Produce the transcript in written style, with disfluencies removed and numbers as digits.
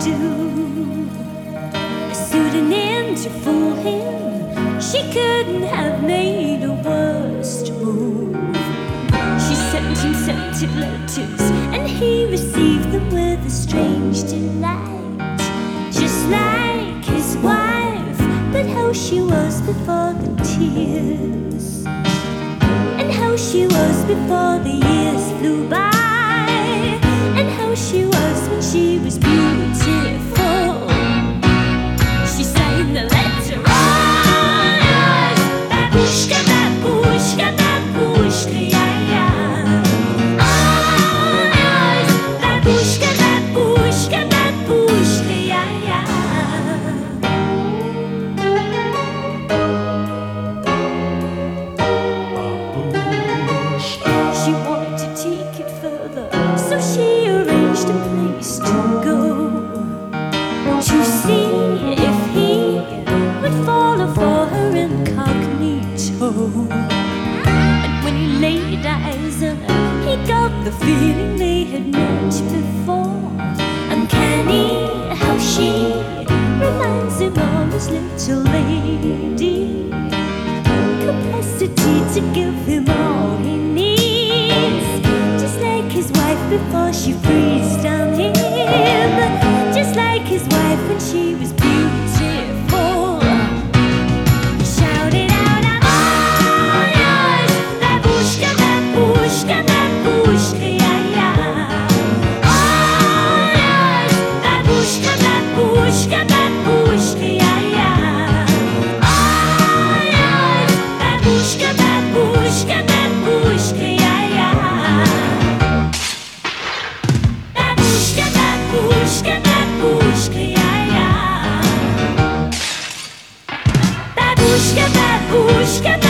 do. A pseudonym to fool him, she couldn't have made a worse move. She sent him scented letters, and he received them with a strange delight. Just like his wife, but how she was before the tears, and how she was before the years flew by, and how she was when she was beautiful. She signed the letter, oh yes, babushka, babushka, babushka, yeah, yeah. Oh yes, babushka, babushka, babushka, yeah, yeah. She wanted to take it further, so she arranged a place to go, to see if he would follow for her incognito. And when he laid eyes on her, he got the feeling they had met before. Uncanny how she reminds him of his little lady, capacity to give him all he needs, just like his wife before she freezed on him, just like his wife when she was beautiful. He shouted out, I'm all yours, babushka, babushka, babushka, yeah, yeah. All yours, babushka, babushka, babushka, yeah, yeah. All yours, babushka, babushka, babushka, yeah, yeah. Babushka, babushka, babushka, yeah, yeah. Babushka, babushka,